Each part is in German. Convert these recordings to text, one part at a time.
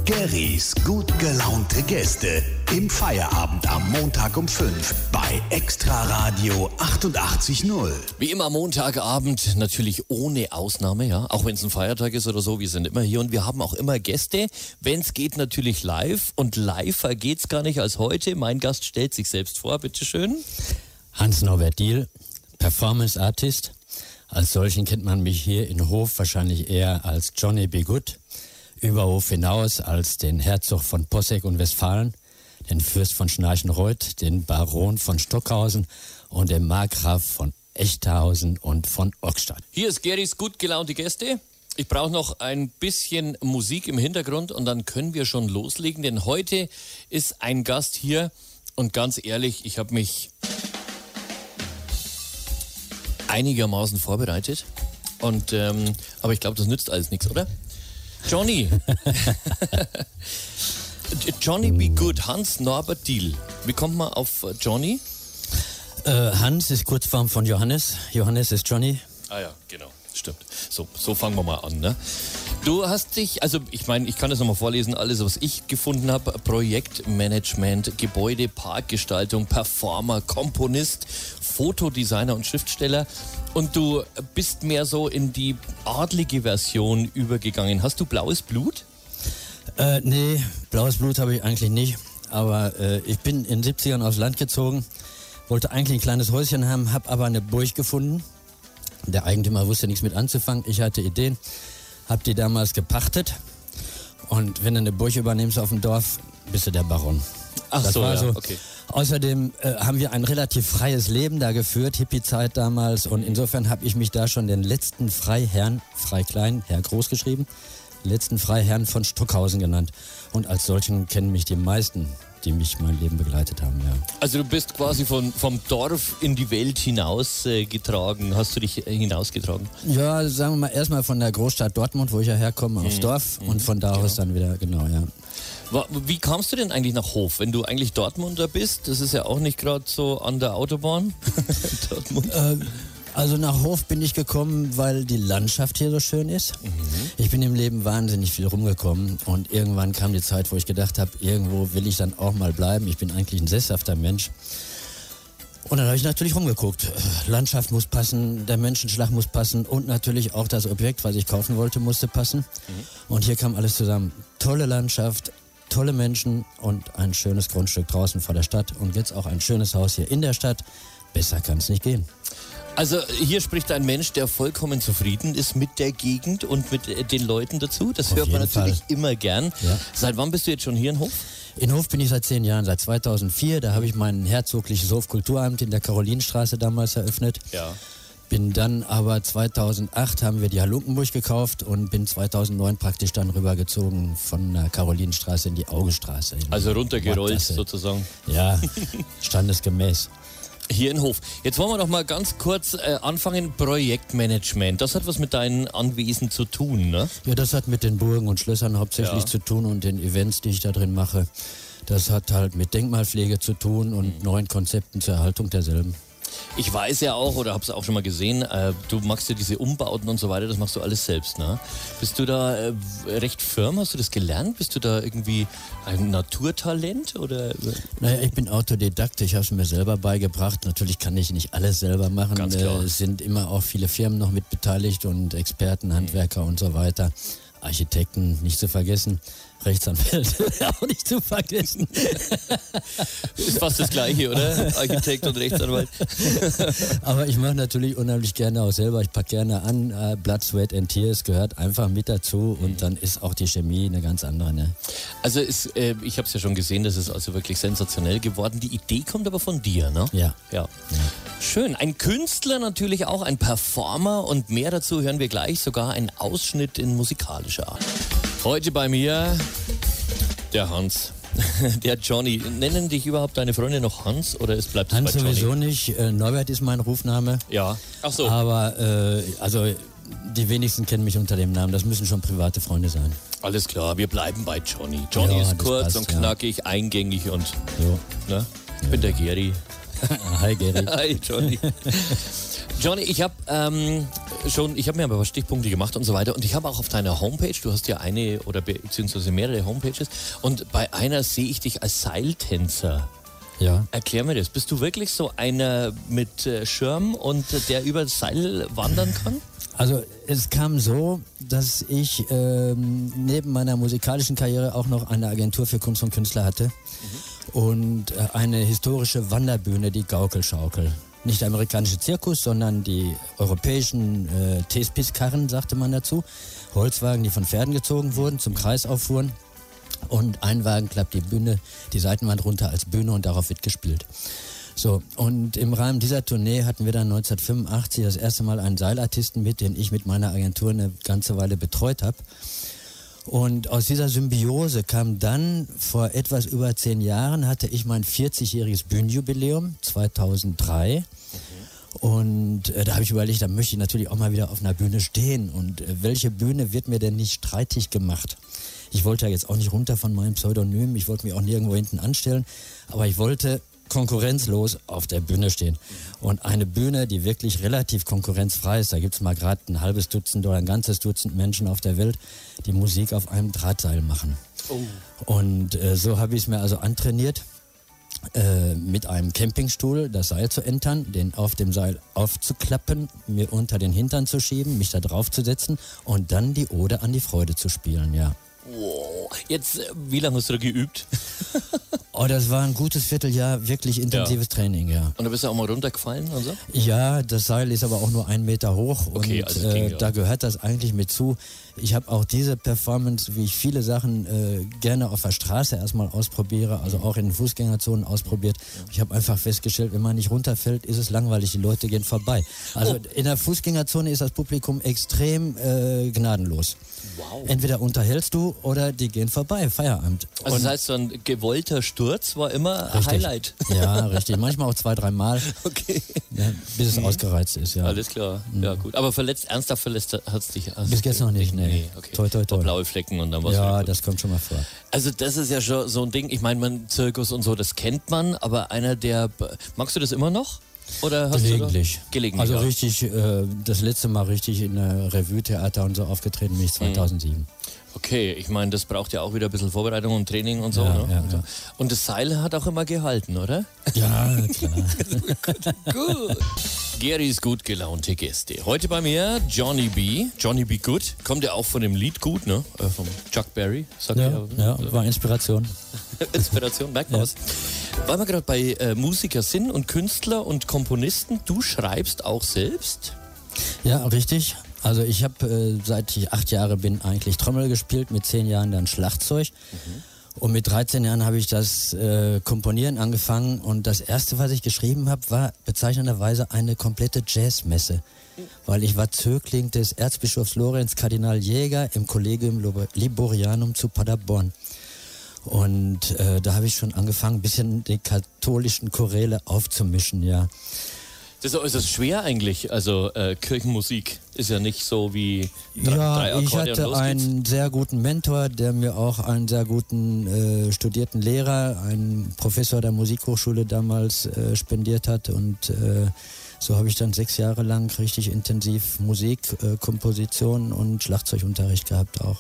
Gerrys gut gelaunte Gäste im Feierabend am Montag um 5 bei Extra Radio 88.0. Wie immer Montagabend, natürlich ohne Ausnahme, ja, auch wenn es ein Feiertag ist oder so, wir sind immer hier und wir haben auch immer Gäste, wenn es geht natürlich live und liver geht's gar nicht als heute. Mein Gast stellt sich selbst vor, bitteschön. Hans-Norbert Diehl, Performance Artist. Als solchen kennt man mich hier in Hof wahrscheinlich eher als Johnny B. Good. Über Hof hinaus als den Herzog von Posseck und Westfalen, den Fürst von Schnarchenreuth, den Baron von Stockhausen und den Markgraf von Echterhausen und von Ockstadt. Hier ist Gerrys gut gelaunte Gäste. Ich brauche noch ein bisschen Musik im Hintergrund und dann können wir schon loslegen, denn heute ist ein Gast hier und ganz ehrlich, ich habe mich einigermaßen vorbereitet und aber ich glaube, das nützt alles nichts, oder? Johnny. Johnny B. Good, Hans-Norbert Diehl. Wie kommt man auf Johnny? Hans ist Kurzform von Johannes. Johannes ist Johnny. Ah ja, genau, stimmt. So fangen wir mal an, ne? Du hast dich, also ich meine, ich kann das nochmal vorlesen, alles, was ich gefunden habe. Projektmanagement, Gebäude, Parkgestaltung, Performer, Komponist, Fotodesigner und Schriftsteller. Und du bist mehr so in die adlige Version übergegangen. Hast du blaues Blut? Nee, blaues Blut habe ich eigentlich nicht. Aber ich bin in den 70ern aufs Land gezogen, wollte eigentlich ein kleines Häuschen haben, habe aber eine Burg gefunden. Der Eigentümer wusste nichts mit anzufangen. Ich hatte Ideen, habe die damals gepachtet. Und wenn du eine Burg übernimmst auf dem Dorf, bist du der Baron. Ach das so, war ja, so. Okay. Außerdem haben wir ein relativ freies Leben da geführt, Hippie-Zeit damals. Und insofern habe ich mich da schon den letzten Freiherrn, Freiklein, Herr groß geschrieben, letzten Freiherrn von Stockhausen genannt. Und als solchen kennen mich die meisten, die mich mein Leben begleitet haben, ja. Also du bist quasi vom Dorf in die Welt hinaus getragen. Hast du dich hinausgetragen? Ja, sagen wir mal erstmal von der Großstadt Dortmund, wo ich ja herkomme, aufs Dorf und von da aus dann wieder, genau, ja. Wie kamst du denn eigentlich nach Hof, wenn du eigentlich Dortmunder bist? Das ist ja auch nicht gerade so an der Autobahn. Dortmund. Also nach Hof bin ich gekommen, weil die Landschaft hier so schön ist. Mhm. Ich bin im Leben wahnsinnig viel rumgekommen und irgendwann kam die Zeit, wo ich gedacht habe, irgendwo will ich dann auch mal bleiben. Ich bin eigentlich ein sesshafter Mensch. Und dann habe ich natürlich rumgeguckt. Landschaft muss passen, der Menschenschlag muss passen und natürlich auch das Objekt, was ich kaufen wollte, musste passen. Mhm. Und hier kam alles zusammen. Tolle Landschaft, tolle Menschen und ein schönes Grundstück draußen vor der Stadt und jetzt auch ein schönes Haus hier in der Stadt. Besser kann es nicht gehen. Also hier spricht ein Mensch, der vollkommen zufrieden ist mit der Gegend und mit den Leuten dazu. Das hört man natürlich immer gern. Ja. Seit wann bist du jetzt schon hier in Hof? In Hof bin ich seit 10 Jahren, seit 2004. Da habe ich mein herzogliches Hofkulturamt in der Karolinenstraße damals eröffnet. Ja. Bin dann aber 2008 haben wir die Halunkenburg gekauft und bin 2009 praktisch dann rübergezogen von der Karolinenstraße in die Augestraße. Also runtergerollt sozusagen. Ja, standesgemäß. Hier in Hof. Jetzt wollen wir noch mal ganz kurz anfangen. Projektmanagement. Das hat was mit deinen Anwesen zu tun, ne? Ja, das hat mit den Burgen und Schlössern hauptsächlich zu tun und den Events, die ich da drin mache. Das hat halt mit Denkmalpflege zu tun und neuen Konzepten zur Erhaltung derselben. Ich weiß ja auch, oder hab's auch schon mal gesehen, du machst ja diese Umbauten und so weiter, das machst du alles selbst, ne? Bist du da recht firm? Hast du das gelernt? Bist du da irgendwie ein Naturtalent, oder? Naja, ich bin Autodidakt, ich habe es mir selber beigebracht. Natürlich kann ich nicht alles selber machen. Ganz klar. Es sind immer auch viele Firmen noch mit beteiligt und Experten, Handwerker und so weiter. Architekten nicht zu vergessen. Rechtsanwälte auch nicht zu vergessen. Ist fast das Gleiche, oder? Architekt und Rechtsanwalt. Aber ich mache natürlich unheimlich gerne auch selber. Ich packe gerne an. Blood, Sweat and Tears gehört einfach mit dazu und dann ist auch die Chemie eine ganz andere. Ne? Also ich habe es ja schon gesehen, das ist also wirklich sensationell geworden. Die Idee kommt aber von dir, ne? Ja. Schön. Ein Künstler natürlich auch, ein Performer und mehr dazu hören wir gleich, sogar ein Ausschnitt in musikalischer Art. Heute bei mir der Hans, der Johnny. Nennen dich überhaupt deine Freunde noch Hans oder es bleibt Hans bei Johnny? Sowieso nicht. Norbert ist mein Rufname. Ja. Ach so. Aber also die wenigsten kennen mich unter dem Namen. Das müssen schon private Freunde sein. Alles klar, wir bleiben bei Johnny. Johnny ist kurz passt, und knackig, eingängig und ne? Ich bin der Gerry. Hi Gerry. Hi Johnny. Johnny, ich habe ich habe mir aber Stichpunkte gemacht und so weiter und ich habe auch auf deiner Homepage, du hast ja eine oder beziehungsweise mehrere Homepages und bei einer sehe ich dich als Seiltänzer. Ja. Erklär mir das. Bist du wirklich so einer mit Schirm und der über das Seil wandern kann? Also es kam so, dass ich neben meiner musikalischen Karriere auch noch eine Agentur für Kunst und Künstler hatte und eine historische Wanderbühne, die Gaukelschaukel. Nicht der amerikanische Zirkus, sondern die europäischen Thespis-Karren, sagte man dazu. Holzwagen, die von Pferden gezogen wurden, zum Kreis auffuhren. Und ein Wagen klappt die Seitenwand runter als Bühne und darauf wird gespielt. So, und im Rahmen dieser Tournee hatten wir dann 1985 das erste Mal einen Seilartisten mit, den ich mit meiner Agentur eine ganze Weile betreut habe. Und aus dieser Symbiose kam dann, vor etwas über 10 Jahren, hatte ich mein 40-jähriges Bühnenjubiläum, 2003. Und da habe ich überlegt, da möchte ich natürlich auch mal wieder auf einer Bühne stehen. Und welche Bühne wird mir denn nicht streitig gemacht? Ich wollte ja jetzt auch nicht runter von meinem Pseudonym, ich wollte mich auch nirgendwo hinten anstellen, aber ich wollte konkurrenzlos auf der Bühne stehen. Und eine Bühne, die wirklich relativ konkurrenzfrei ist, da gibt's mal gerade ein halbes Dutzend oder ein ganzes Dutzend Menschen auf der Welt, die Musik auf einem Drahtseil machen. Oh. Und so habe ich es mir also antrainiert, mit einem Campingstuhl das Seil zu entern, den auf dem Seil aufzuklappen, mir unter den Hintern zu schieben, mich da drauf zu setzen und dann die Ode an die Freude zu spielen, ja. Wow. Jetzt, wie lange hast du da geübt? Oh, das war ein gutes Vierteljahr wirklich intensives Training, ja. Und da bist du auch mal runtergefallen und so? Ja, das Seil ist aber auch nur 1 Meter hoch okay, und also da gehört das eigentlich mit zu. Ich habe auch diese Performance, wie ich viele Sachen gerne auf der Straße erstmal ausprobiere, also auch in den Fußgängerzonen ausprobiert. Ich habe einfach festgestellt, wenn man nicht runterfällt, ist es langweilig, die Leute gehen vorbei. Also in der Fußgängerzone ist das Publikum extrem gnadenlos. Wow. Entweder unterhältst du oder die gehen vorbei, Feierabend. Also das heißt, so ein gewollter Sturz war immer ein Highlight. Ja, richtig. Manchmal auch 2-3 Mal, okay. Ja, bis es ausgereizt ist. Ja. Alles klar, ja gut. Aber ernsthaft verletzt hat es dich? Bis jetzt noch nicht, nee. Okay. Toi, toi, toi. Blaue Flecken und dann was. Ja, das kommt schon mal vor. Also das ist ja schon so ein Ding, ich meine, man Zirkus und so, das kennt man, aber magst du das immer noch? Oder hast gelegentlich. Gelegentlich. Also richtig, das letzte Mal richtig in der Revue-Theater und so aufgetreten bin ich 2007. Okay, ich meine, das braucht ja auch wieder ein bisschen Vorbereitung und Training und so. Ja, ne? ja. Und das Seil hat auch immer gehalten, oder? Ja, klar. Gut. Gerys gut gelaunte Gäste. Heute bei mir Johnny B. Johnny B. Good. Kommt ja auch von dem Lied Gut, ne? Vom Chuck Berry. Sagt Ja, war Inspiration. Inspiration, merkt man was. Weil wir gerade bei Musiker sind und Künstler und Komponisten, du schreibst auch selbst? Ja, richtig. Also ich habe, seit ich 8 Jahre bin, eigentlich Trommel gespielt, mit 10 Jahren dann Schlagzeug. Und mit 13 Jahren habe ich das Komponieren angefangen und das erste, was ich geschrieben habe, war bezeichnenderweise eine komplette Jazzmesse. Weil ich war Zögling des Erzbischofs Lorenz Kardinal Jäger im Collegium Liborianum zu Paderborn. Und da habe ich schon angefangen, ein bisschen die katholischen Choräle aufzumischen, ja. Das ist äußerst schwer eigentlich, also Kirchenmusik ist ja nicht so wie drei Akkorde. Ich hatte einen sehr guten Mentor, der mir auch einen sehr guten studierten Lehrer, einen Professor der Musikhochschule damals spendiert hat und so habe ich dann 6 Jahre lang richtig intensiv Musik, Komposition und Schlagzeugunterricht gehabt auch.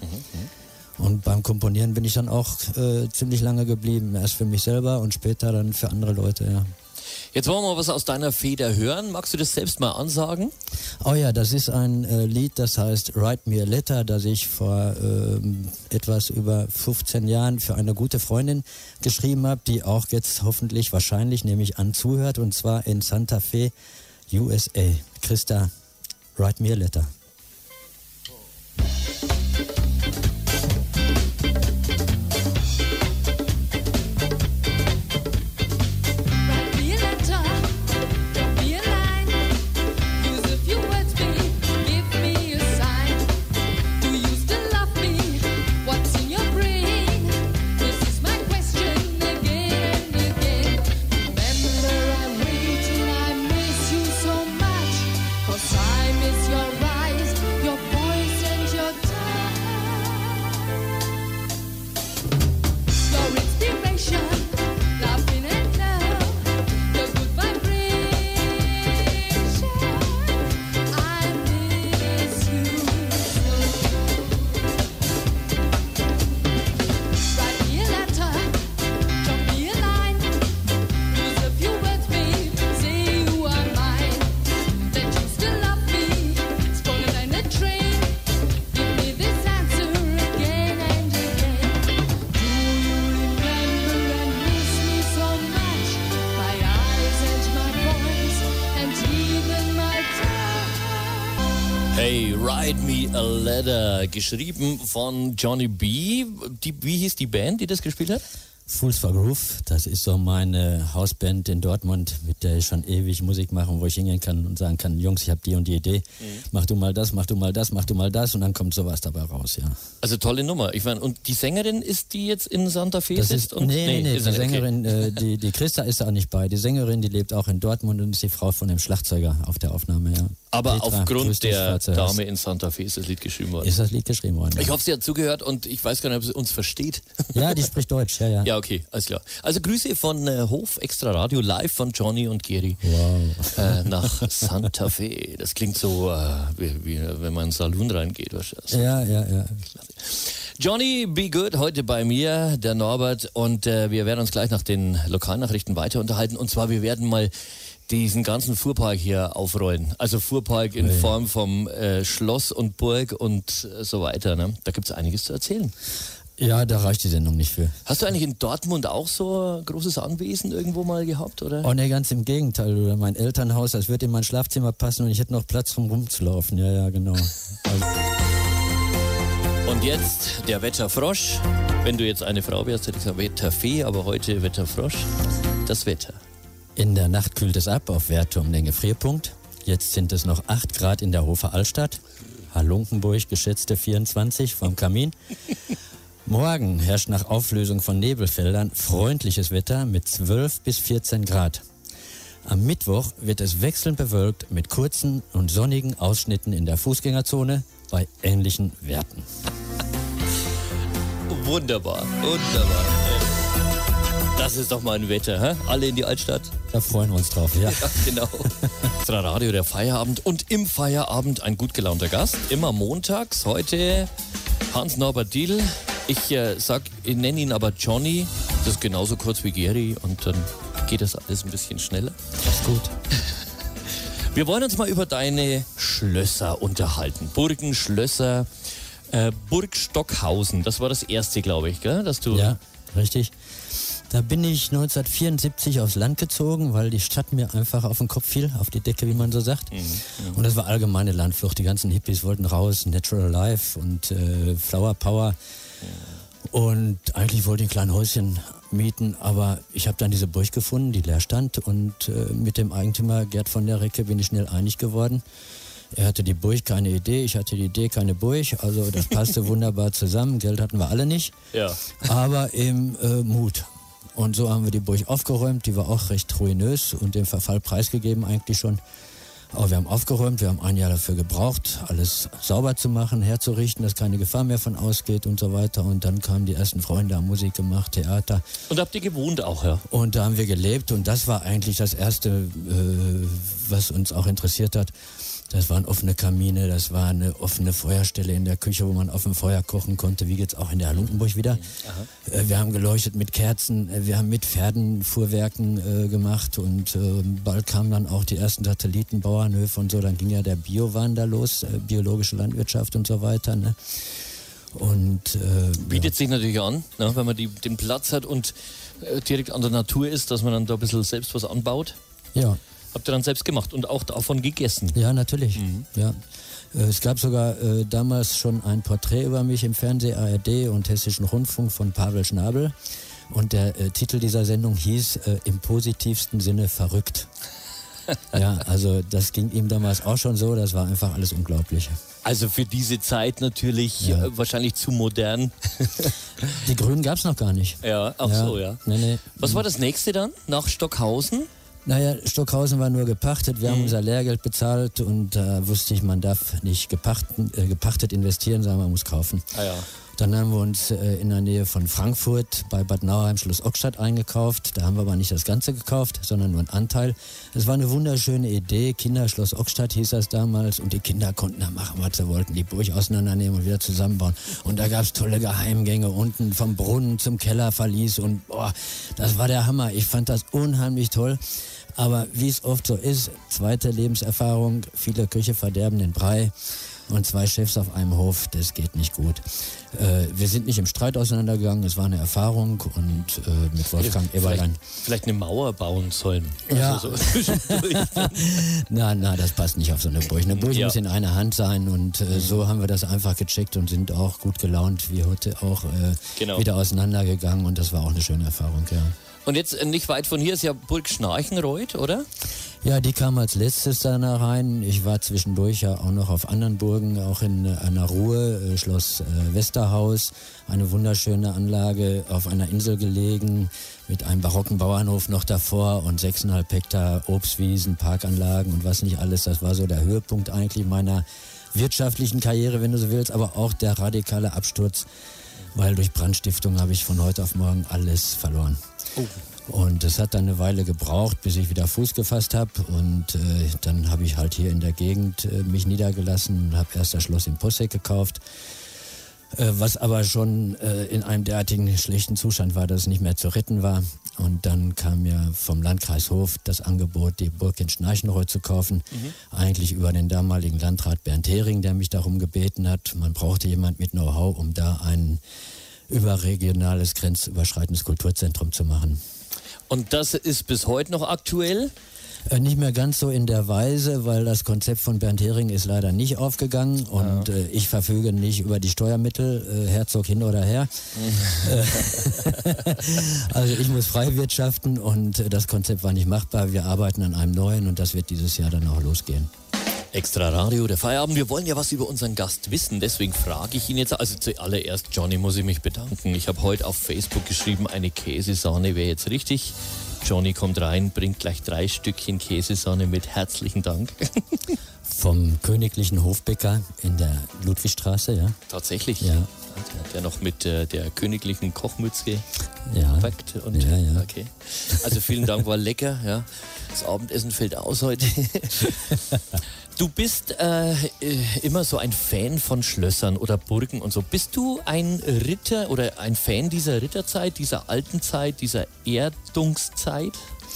Und beim Komponieren bin ich dann auch ziemlich lange geblieben, erst für mich selber und später dann für andere Leute, ja. Jetzt wollen wir mal was aus deiner Feder hören. Magst du das selbst mal ansagen? Oh ja, das ist ein Lied, das heißt Write Me a Letter, das ich vor etwas über 15 Jahren für eine gute Freundin geschrieben habe, die auch jetzt hoffentlich, wahrscheinlich, nehme ich an, zuhört, und zwar in Santa Fe, USA. Christa, Write Me a Letter. Time is your right. Write Me a Letter, geschrieben von Johnny B. Wie hieß die Band, die das gespielt hat? Fools for Groove, das ist so meine Hausband in Dortmund, mit der ich schon ewig Musik mache, wo ich hingehen kann und sagen kann, Jungs, ich habe die und die Idee, mach du mal das, mach du mal das, mach du mal das und dann kommt sowas dabei raus, ja. Also tolle Nummer. Ich meine, und die Sängerin, ist die jetzt in Santa Fe? Nee, die Sängerin, die Christa ist da auch nicht bei. Die Sängerin, die lebt auch in Dortmund und ist die Frau von dem Schlagzeuger auf der Aufnahme, ja. Aber Petra, aufgrund der Dame in Santa Fe ist das Lied geschrieben worden. Ist das Lied geschrieben worden? Ich hoffe, sie hat zugehört und ich weiß gar nicht, ob sie uns versteht. Ja, die spricht Deutsch, ja. Ja, okay, alles klar. Also Grüße von Hof Extra Radio, live von Johnny und Geri nach Santa Fe. Das klingt so, wie wenn man in den Saloon reingeht. Wahrscheinlich. Ja. Johnny, be good, heute bei mir, der Norbert, und wir werden uns gleich nach den Lokalnachrichten weiter unterhalten. Und zwar, wir werden mal diesen ganzen Fuhrpark hier aufrollen. Also Fuhrpark in Form vom Schloss und Burg und so weiter. Ne? Da gibt es einiges zu erzählen. Ja, da reicht die Sendung nicht für. Hast du eigentlich in Dortmund auch so ein großes Anwesen irgendwo mal gehabt, oder? Oh ne, ganz im Gegenteil. Mein Elternhaus, das wird in mein Schlafzimmer passen und ich hätte noch Platz, rumzulaufen. Ja, genau. Also. Und jetzt der Wetterfrosch. Wenn du jetzt eine Frau wärst, hätte ich gesagt Wetterfee, aber heute Wetterfrosch. Das Wetter. In der Nacht kühlt es ab auf Werte um den Gefrierpunkt. Jetzt sind es noch 8 Grad in der Hofer Altstadt. Halunkenburg geschätzte 24 vom Kamin. Morgen herrscht nach Auflösung von Nebelfeldern freundliches Wetter mit 12 bis 14 Grad. Am Mittwoch wird es wechselnd bewölkt mit kurzen und sonnigen Ausschnitten in der Fußgängerzone bei ähnlichen Werten. Wunderbar. Das ist doch mal ein Wetter, hä? Alle in die Altstadt. Da freuen wir uns drauf, ja. Ja, genau. Extra Radio, der Feierabend, und im Feierabend ein gut gelaunter Gast. Immer montags. Heute Hans-Norbert Dietl. Ich nenne ihn aber Johnny. Das ist genauso kurz wie Geri und dann geht das alles ein bisschen schneller. Das ist gut. Wir wollen uns mal über deine Schlösser unterhalten. Burgen, Schlösser, Burg Stockhausen. Das war das erste, glaube ich, gell? Dass du ja, richtig. Da bin ich 1974 aufs Land gezogen, weil die Stadt mir einfach auf den Kopf fiel, auf die Decke, wie man so sagt. Und das war allgemeine Landflucht. Die ganzen Hippies wollten raus, Natural Life und Flower Power. Und eigentlich wollte ich ein kleines Häuschen mieten, aber ich habe dann diese Burg gefunden, die leer stand. Und mit dem Eigentümer Gerd von der Recke bin ich schnell einig geworden. Er hatte die Burg, keine Idee, ich hatte die Idee, keine Burg. Also das passte wunderbar zusammen. Geld hatten wir alle nicht, aber eben Mut. Und so haben wir die Burg aufgeräumt, die war auch recht ruinös und dem Verfall preisgegeben eigentlich schon. Aber wir haben aufgeräumt, wir haben 1 Jahr dafür gebraucht, alles sauber zu machen, herzurichten, dass keine Gefahr mehr von ausgeht und so weiter. Und dann kamen die ersten Freunde, haben Musik gemacht, Theater. Und habt ihr gewohnt auch, ja? Und da haben wir gelebt und das war eigentlich das Erste, was uns auch interessiert hat. Das waren offene Kamine, das war eine offene Feuerstelle in der Küche, wo man auf dem Feuer kochen konnte, wie geht's auch in der Halunkenburg wieder. Wir haben geleuchtet mit Kerzen, wir haben mit Pferdenfuhrwerken gemacht und bald kamen dann auch die ersten Satellitenbauernhöfe und so, dann ging ja der Biowahn da los, biologische Landwirtschaft und so weiter, ne? Und bietet sich natürlich an, ne, wenn man den Platz hat und direkt an der Natur ist, dass man dann da ein bisschen selbst was anbaut. Ja. Habt ihr dann selbst gemacht und auch davon gegessen? Ja, natürlich. Ja. Es gab sogar damals schon ein Porträt über mich im Fernsehen, ARD und Hessischen Rundfunk von Pavel Schnabel. Und der Titel dieser Sendung hieß im positivsten Sinne verrückt. Ja, also das ging ihm damals auch schon so, das war einfach alles unglaublich. Also für diese Zeit natürlich wahrscheinlich zu modern. Die Grünen gab es noch gar nicht. Ja, ach so, ja. Nee. Was war das nächste dann nach Stockhausen? Naja, Stockhausen war nur gepachtet, wir haben unser Lehrgeld bezahlt und da wusste ich, man darf nicht gepachtet investieren, sondern man muss kaufen. Dann haben wir uns in der Nähe von Frankfurt bei Bad Nauheim Schloss Ockstadt eingekauft. Da haben wir aber nicht das Ganze gekauft, sondern nur einen Anteil. Es war eine wunderschöne Idee. Kinderschloss Ockstadt hieß das damals. Und die Kinder konnten da machen, was sie wollten. Die Burg auseinandernehmen und wieder zusammenbauen. Und da gab es tolle Geheimgänge unten vom Brunnen zum Kellerverlies. Und boah, das war der Hammer. Ich fand das unheimlich toll. Aber wie es oft so ist, zweite Lebenserfahrung, viele Köche verderben den Brei. Und 2 Chefs auf einem Hof, das geht nicht gut. Wir sind nicht im Streit auseinandergegangen, es war eine Erfahrung und mit Wolfgang Eberlein. Vielleicht eine Mauer bauen sollen. Ja. Also so zwischendurch. Nein, das passt nicht auf so eine Burg. Eine Burg muss in einer Hand sein und so haben wir das einfach gecheckt und sind auch gut gelaunt, wie heute auch wieder auseinandergegangen und das war auch eine schöne Erfahrung, ja. Und jetzt nicht weit von hier ist ja Burg Schnarchenreuth, oder? Ja, die kam als letztes da rein. Ich war zwischendurch ja auch noch auf anderen Burgen, auch in einer Ruhe, Schloss Westerhaus, eine wunderschöne Anlage auf einer Insel gelegen, mit einem barocken Bauernhof noch davor und 6,5 Hektar Obstwiesen, Parkanlagen und was nicht alles. Das war so der Höhepunkt eigentlich meiner wirtschaftlichen Karriere, wenn du so willst, aber auch der radikale Absturz, weil durch Brandstiftung habe ich von heute auf morgen alles verloren. Oh. Und es hat dann eine Weile gebraucht, bis ich wieder Fuß gefasst habe und dann habe ich halt hier in der Gegend mich niedergelassen und habe erst das Schloss in Posseck gekauft, was aber schon in einem derartigen schlechten Zustand war, dass es nicht mehr zu retten war. Und dann kam mir vom Landkreis Hof das Angebot, die Burg in Schnarchenreuth zu kaufen, eigentlich über den damaligen Landrat Bernd Hering, der mich darum gebeten hat. Man brauchte jemand mit Know-how, um da ein überregionales, grenzüberschreitendes Kulturzentrum zu machen. Und das ist bis heute noch aktuell? Nicht mehr ganz so in der Weise, weil das Konzept von Bernd Hering ist leider nicht aufgegangen und ich verfüge nicht über die Steuermittel, Herzog hin oder her. Also ich muss frei wirtschaften und das Konzept war nicht machbar. Wir arbeiten an einem neuen und das wird dieses Jahr dann auch losgehen. Extra Radio, der Feierabend. Wir wollen ja was über unseren Gast wissen, deswegen frage ich ihn jetzt. Also zuallererst, Johnny, muss ich mich bedanken. Ich habe heute auf Facebook geschrieben, eine Käsesahne wäre jetzt richtig. Johnny kommt rein, bringt gleich 3 Stückchen Käsesahne mit. Herzlichen Dank. Vom königlichen Hofbäcker in der Ludwigstraße, ja? Tatsächlich? Ja. Der hat ja noch mit der königlichen Kochmütze gepackt. Und, ja. Okay. Also vielen Dank, war lecker. Ja. Das Abendessen fällt aus heute. Du bist immer so ein Fan von Schlössern oder Burgen und so. Bist du ein Ritter oder ein Fan dieser Ritterzeit, dieser alten Zeit, dieser Erdungszeit?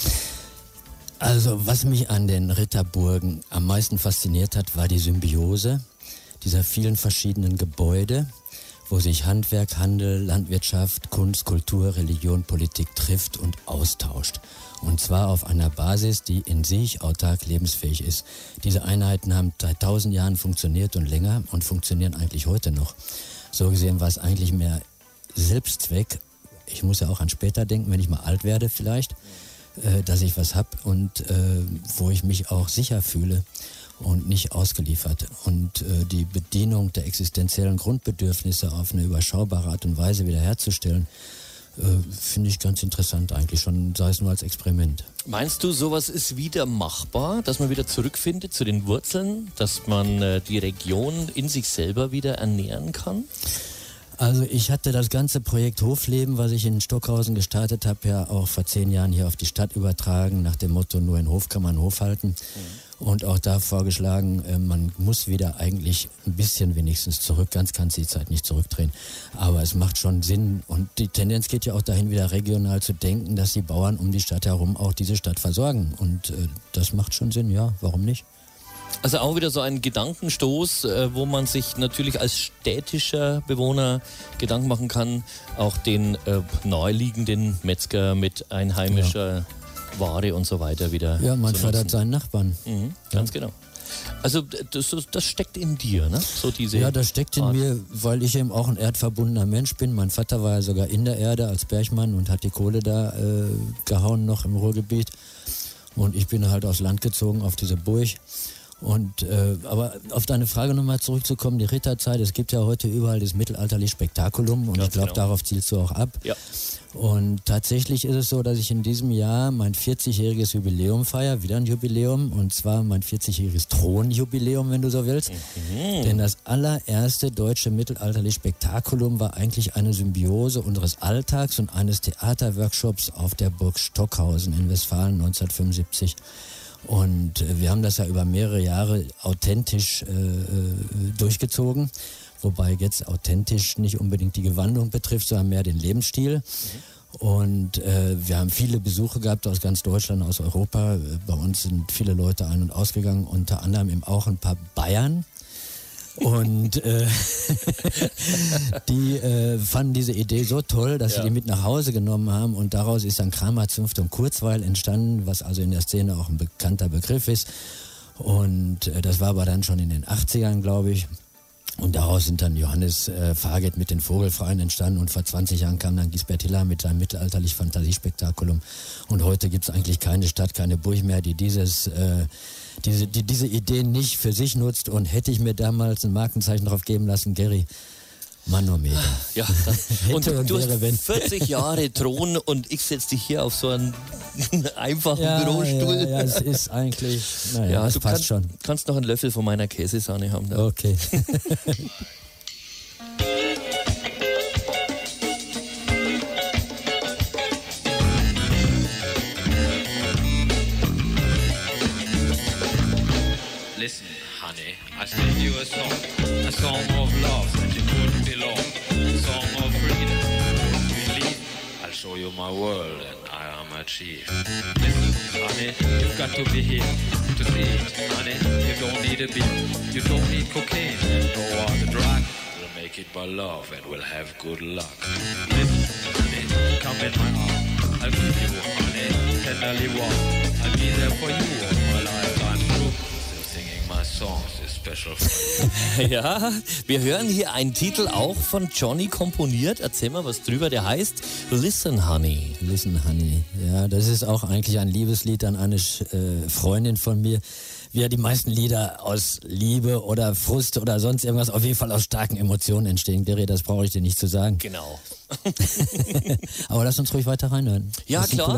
Also was mich an den Ritterburgen am meisten fasziniert hat, war die Symbiose dieser vielen verschiedenen Gebäude, wo sich Handwerk, Handel, Landwirtschaft, Kunst, Kultur, Religion, Politik trifft und austauscht. Und zwar auf einer Basis, die in sich autark lebensfähig ist. Diese Einheiten haben seit 1000 Jahren funktioniert und länger und funktionieren eigentlich heute noch. So gesehen war es eigentlich mehr Selbstzweck. Ich muss ja auch an später denken, wenn ich mal alt werde vielleicht, dass ich was habe und wo ich mich auch sicher fühle und nicht ausgeliefert. Und die Bedienung der existenziellen Grundbedürfnisse auf eine überschaubare Art und Weise wiederherzustellen, finde ich ganz interessant eigentlich, schon sei es nur als Experiment. Meinst du, sowas ist wieder machbar, dass man wieder zurückfindet zu den Wurzeln, dass man die Region in sich selber wieder ernähren kann? Also ich hatte das ganze Projekt Hofleben, was ich in Stockhausen gestartet habe, ja auch vor 10 Jahren hier auf die Stadt übertragen, nach dem Motto, nur in Hof kann man Hof halten. Und auch da vorgeschlagen, man muss wieder eigentlich ein bisschen wenigstens zurück, ganz kann die Zeit nicht zurückdrehen. Aber es macht schon Sinn und die Tendenz geht ja auch dahin, wieder regional zu denken, dass die Bauern um die Stadt herum auch diese Stadt versorgen. Und das macht schon Sinn, ja, warum nicht? Also auch wieder so ein Gedankenstoß, wo man sich natürlich als städtischer Bewohner Gedanken machen kann, auch den naheliegenden Metzger mit einheimischer Ware und so weiter wieder. Ja, man fördert seinen Nachbarn. Ganz genau. Also das steckt in dir, ne? So diese ja, das steckt in mir, weil ich eben auch ein erdverbundener Mensch bin. Mein Vater war ja sogar in der Erde als Bergmann und hat die Kohle da gehauen noch im Ruhrgebiet. Und ich bin halt aufs Land gezogen, auf diese Burg. Und aber auf deine Frage nochmal zurückzukommen, die Ritterzeit, es gibt ja heute überall das mittelalterliche Spektakulum und ich glaube, darauf zielst du auch ab. Ja. Und tatsächlich ist es so, dass ich in diesem Jahr mein 40-jähriges Jubiläum feiere, wieder ein Jubiläum, und zwar mein 40-jähriges Thronjubiläum, wenn du so willst. Denn das allererste deutsche mittelalterliche Spektakulum war eigentlich eine Symbiose unseres Alltags und eines Theaterworkshops auf der Burg Stockhausen in Westfalen 1975. Und wir haben das ja über mehrere Jahre authentisch durchgezogen, wobei jetzt authentisch nicht unbedingt die Gewandung betrifft, sondern mehr den Lebensstil. Und wir haben viele Besuche gehabt aus ganz Deutschland, aus Europa. Bei uns sind viele Leute ein- und ausgegangen, unter anderem eben auch ein paar Bayern. Und die fanden diese Idee so toll, dass sie die mit nach Hause genommen haben und daraus ist dann Kramer, Zunft und Kurzweil entstanden, was also in der Szene auch ein bekannter Begriff ist. Und das war aber dann schon in den 80ern, glaube ich. Und daraus sind dann Johannes Faget mit den Vogelfreien entstanden und vor 20 Jahren kam dann Gisbert Hiller mit seinem mittelalterlichen Fantasiespektakulum. Und heute gibt es eigentlich keine Stadt, keine Burg mehr, die diese Idee nicht für sich nutzt. Und hätte ich mir damals ein Markenzeichen drauf geben lassen, Gary, Manometer. Ja, und du hast 40 Jahre Thron und ich setze dich hier auf so einen einfachen Bürostuhl. Ja, es ist eigentlich, naja, es passt schon. Du kannst noch einen Löffel von meiner Käsesahne haben. Da. Okay. Listen, honey, I sing you a song of love that you couldn't belong, a song of freedom, relief. I'll show you my world and I am a chief. Listen, honey, you've got to be here to see it, honey. You don't need a beat, you don't need cocaine, no other drug. We'll make it by love and we'll have good luck. Listen, honey, come in my arms, I'll give you, honey, tenderly warm. I'll be there for you all my lifetime through. Songs is special for you. Ja, wir hören hier einen Titel auch von Johnny komponiert. Erzähl mal was drüber, der heißt Listen Honey. Listen Honey, ja, das ist auch eigentlich ein Liebeslied an eine Freundin von mir. Wie ja die meisten Lieder aus Liebe oder Frust oder sonst irgendwas, auf jeden Fall aus starken Emotionen entstehen. Gary, das brauche ich dir nicht zu sagen. Genau. Aber lass uns ruhig weiter reinhören. Ja, klar.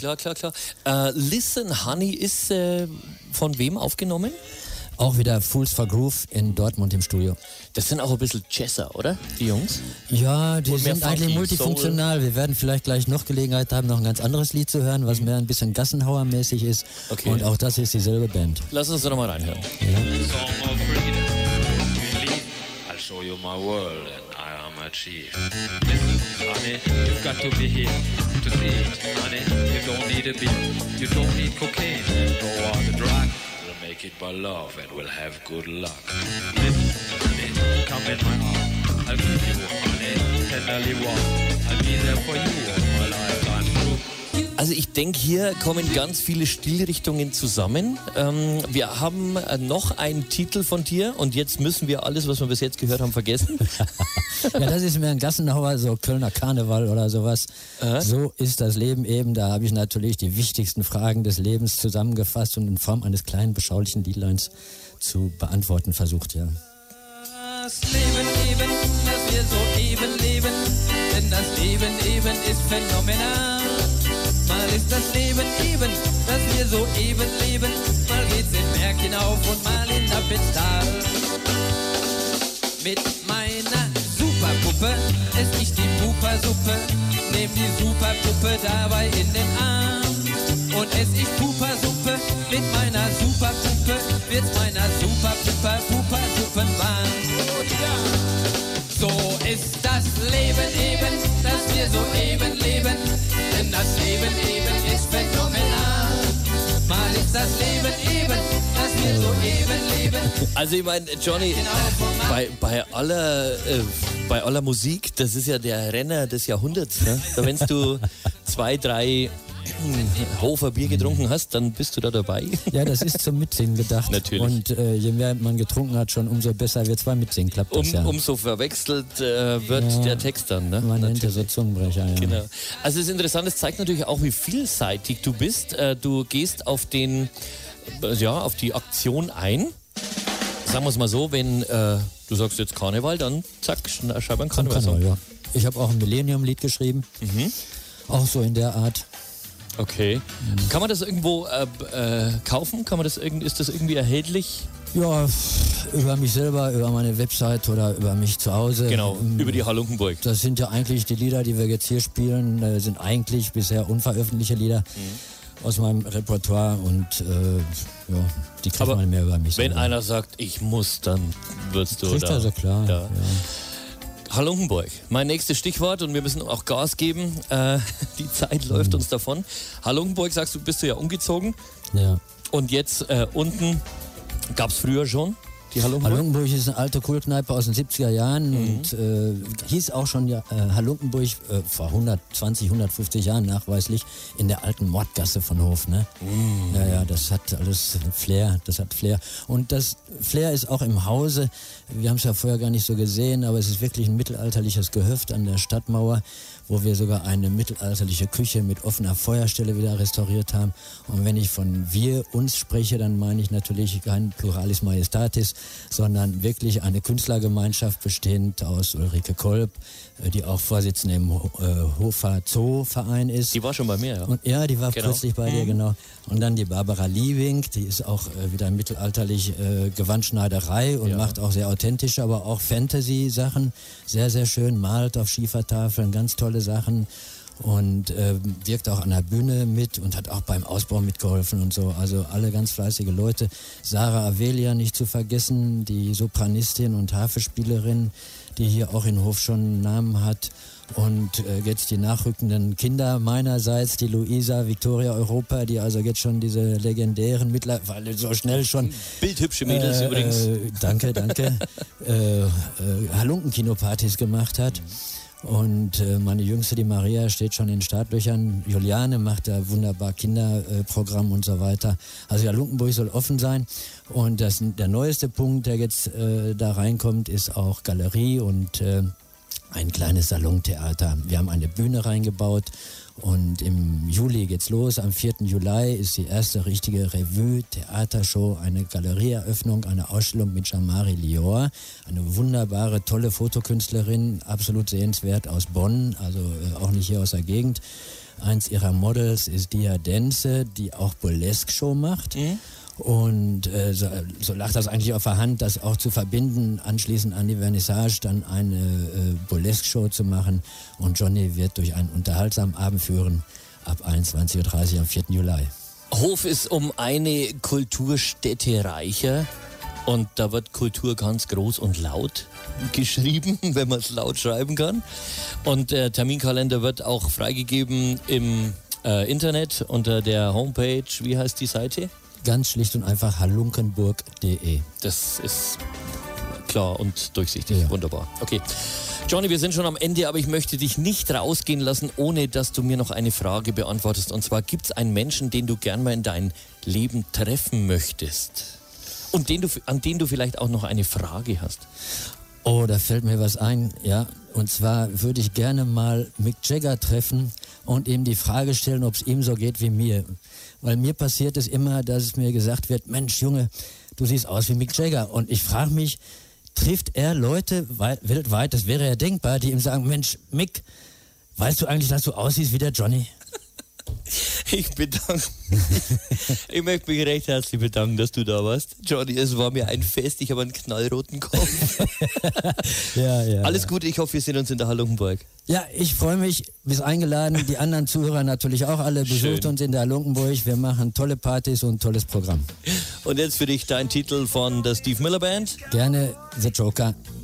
Listen Honey ist von wem aufgenommen? Auch wieder Fools for Groove in Dortmund im Studio. Das sind auch ein bisschen Jazzer, oder? Die Jungs? Ja, die sind funky, eigentlich multifunktional. Wir werden vielleicht gleich noch Gelegenheit haben, noch ein ganz anderes Lied zu hören, was mehr ein bisschen Gassenhauer-mäßig ist. Okay. Und auch das ist dieselbe Band. Lass uns da nochmal reinhören. Ja. Song of freedom, relief. I'll show you my world and I am a chief. Listen, honey, you've got to be here to see it, honey. You don't need a beat, you don't need cocaine, no other drug. Make it by love and we'll have good luck. Listen, honey, come in my arms. I'll give you, honey, tenderly warm. I'll be there for you all my lifetime through. Also ich denke, hier kommen ganz viele Stilrichtungen zusammen. Wir haben noch einen Titel von dir und jetzt müssen wir alles, was wir bis jetzt gehört haben, vergessen. Ja, das ist mehr ein Gassenhauer, so Kölner Karneval oder sowas. So ist das Leben eben. Da habe ich natürlich die wichtigsten Fragen des Lebens zusammengefasst und in Form eines kleinen, beschaulichen Liedleins zu beantworten versucht, ja. Das Leben eben, dass wir so eben leben, denn das Leben eben ist phänomenal. Mal ist das Leben eben, dass wir so eben leben, mal geht's den Berg hinauf und mal in Appenzell. Mit meiner Superpuppe ess ich die Pupersuppe, nehm die Superpuppe dabei in den Arm. Und ess ich Pupersuppe mit meiner Superpuppe, wird's meiner Superpupperpuppersuppenbahn. So ist das Leben eben, dass wir so eben leben, denn das Leben eben ist phänomenal. Mal ist das Leben eben, dass wir so eben leben. Also ich meine, Johnny, bei aller Musik, das ist ja der Renner des Jahrhunderts. Ne? Da wenn du 2, 3 Hofer Bier getrunken hast, dann bist du da dabei. Ja, das ist zum Mitsingen gedacht. Natürlich. Und je mehr man getrunken hat, schon umso besser wird es beim Mitsingen, klappt das ja. Umso verwechselt wird der Text dann. Ne? Man nennt es so Zungenbrecher, ja. Genau. Also es ist interessant, es zeigt natürlich auch, wie vielseitig du bist. Du gehst auf die Aktion ein. Sagen wir es mal so, wenn du sagst jetzt Karneval, dann zack, schreib ein Karneval. Ja. Ich habe auch ein Millennium-Lied geschrieben. Auch so in der Art. Okay. Kann man das irgendwo kaufen? Ist das irgendwie erhältlich? Ja, über mich selber, über meine Website oder über mich zu Hause. Genau, über die Halunkenburg. Das sind ja eigentlich die Lieder, die wir jetzt hier spielen, sind eigentlich bisher unveröffentlichte Lieder aus meinem Repertoire und die kriegt man mehr über mich. Wenn einer sagt, ich muss, dann wirst du kriegt da. Also klar. Ja. Halunkenburg, mein nächstes Stichwort und wir müssen auch Gas geben. Die Zeit läuft uns davon. Halunkenburg, sagst du, bist du ja umgezogen. Ja. Und jetzt unten, gab es früher schon die Halunkenburg? Halunkenburg ist eine alte Kultkneipe aus den 70er Jahren und hieß auch schon Halunkenburg vor 120, 150 Jahren nachweislich in der alten Mordgasse von Hof. Ne? Ja, das hat alles Flair, Und das Flair ist auch im Hause. Wir haben es ja vorher gar nicht so gesehen, aber es ist wirklich ein mittelalterliches Gehöft an der Stadtmauer, wo wir sogar eine mittelalterliche Küche mit offener Feuerstelle wieder restauriert haben. Und wenn ich von uns spreche, dann meine ich natürlich kein Pluralis Majestatis, sondern wirklich eine Künstlergemeinschaft bestehend aus Ulrike Kolb, die auch Vorsitzende im Hofer Zoo-Verein ist. Die war schon bei mir, ja. Und, ja, die war plötzlich bei dir, genau. Und dann die Barbara Liebing, die ist auch wieder mittelalterlich Gewandschneiderei und macht auch sehr authentische, aber auch Fantasy-Sachen. Sehr, sehr schön, malt auf Schiefertafeln, ganz tolle Sachen. Und wirkt auch an der Bühne mit und hat auch beim Ausbau mitgeholfen und so. Also alle ganz fleißige Leute. Sarah Avelia nicht zu vergessen, die Sopranistin und Harfespielerin, die hier auch in Hof schon einen Namen hat. Und jetzt die nachrückenden Kinder meinerseits, die Luisa, Victoria Europa, die also jetzt schon diese legendären, mittlerweile so schnell schon... Bildhübsche Mädels übrigens. Danke. Halunken-Kinopartys gemacht hat. Und meine Jüngste, die Maria, steht schon in Startlöchern. Juliane macht da wunderbar Kinderprogramm und so weiter. Also Halunkenburg soll offen sein. Und der neueste Punkt, der jetzt da reinkommt, ist auch Galerie und ein kleines Salontheater. Wir haben eine Bühne reingebaut und im Juli geht's los. Am 4. Juli ist die erste richtige Revue-Theatershow, eine Galerieeröffnung, eine Ausstellung mit Jean-Marie Lior, eine wunderbare, tolle Fotokünstlerin, absolut sehenswert aus Bonn, also auch nicht hier aus der Gegend. Eins ihrer Models ist Dia Denze, die auch Burlesque-Show macht. Und so lag das eigentlich auf der Hand, das auch zu verbinden, anschließend an die Vernissage dann eine Burlesque-Show zu machen. Und Johnny wird durch einen unterhaltsamen Abend führen ab 21.30 Uhr am 4. Juli. Hof ist um eine Kulturstätte reicher und da wird Kultur ganz groß und laut geschrieben, wenn man es laut schreiben kann. Und der Terminkalender wird auch freigegeben im Internet unter der Homepage. Wie heißt die Seite? Ganz schlicht und einfach halunkenburg.de. Das ist klar und durchsichtig. Ja. Wunderbar. Okay. Johnny, wir sind schon am Ende, aber ich möchte dich nicht rausgehen lassen, ohne dass du mir noch eine Frage beantwortest. Und zwar, gibt es einen Menschen, den du gern mal in dein Leben treffen möchtest? Und an den du vielleicht auch noch eine Frage hast? Oh, da fällt mir was ein, ja. Und zwar würde ich gerne mal Mick Jagger treffen und ihm die Frage stellen, ob es ihm so geht wie mir. Weil mir passiert es immer, dass es mir gesagt wird, Mensch, Junge, du siehst aus wie Mick Jagger. Und ich frage mich, trifft er Leute weltweit, das wäre ja denkbar, die ihm sagen, Mensch, Mick, weißt du eigentlich, dass du aussiehst wie der Johnny? Ich bedanke mich. Ich möchte mich recht herzlich bedanken, dass du da warst. Johnny, es war mir ein Fest. Ich habe einen knallroten Kopf. Ja. Alles Gute, ich hoffe, wir sehen uns in der Halunkenburg. Ja, ich freue mich, bist eingeladen. Die anderen Zuhörer natürlich auch alle. Besucht uns in der Halunkenburg. Wir machen tolle Partys und ein tolles Programm. Und jetzt für dich dein Titel von der Steve Miller Band. Gerne The Joker.